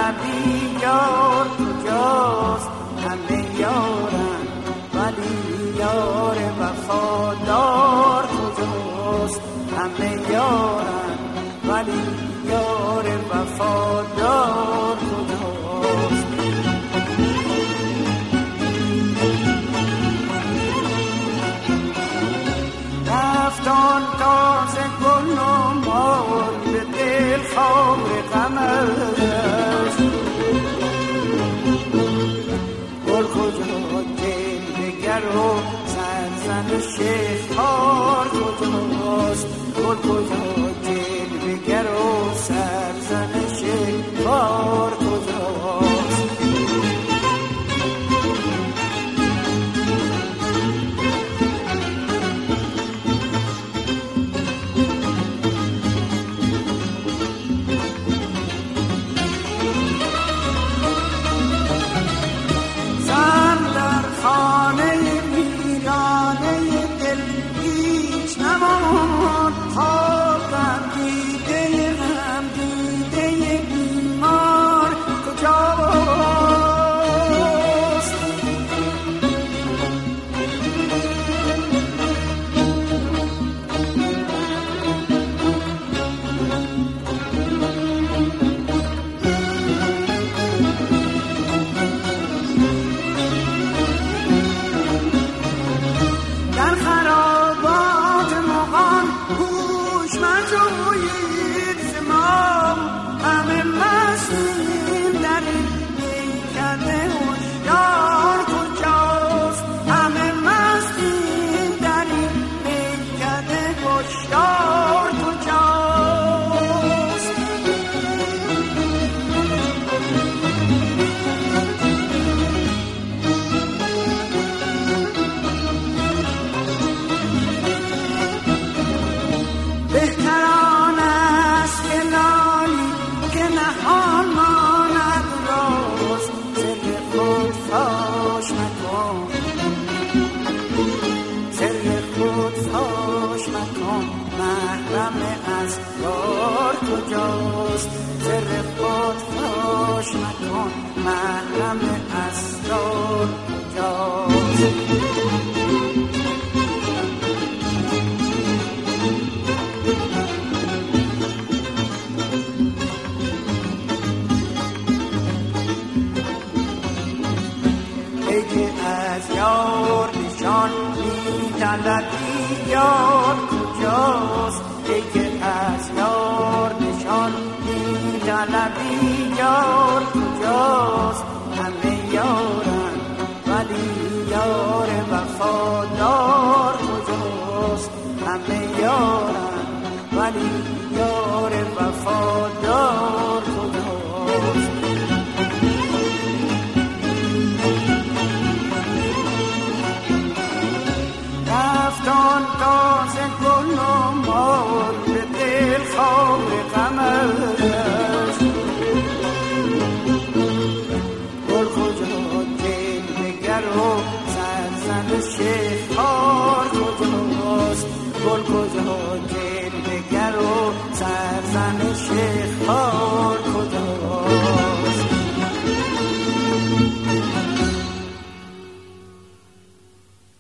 طلبی یار کجاست؟ همه یارن ولی یار وفادار کجاست؟ همه یارن ولی یار وفادار کجاست؟ رفتان تازه گل و مال به دل خار غم است. گل کجا جلوگر و سرزنش خار کجاست؟ گل کجا جلوگر و سرزنش خار کجاست؟ محرم اسرار کجاست؟ ای که از یار نشان می‌طلبی یار کجاست؟ ای که از یار نشان می‌طلبی یار کجاست؟ همه یارن ولی یار وفادار کجاست؟ همه یارن ولی یار وفادار کجاست؟ رفتان تازه گل و مال به دل خار غم است. گل کجا جلوگر و سرزنش خار کجاست؟ گل کجا جلوگر و سرزنش خار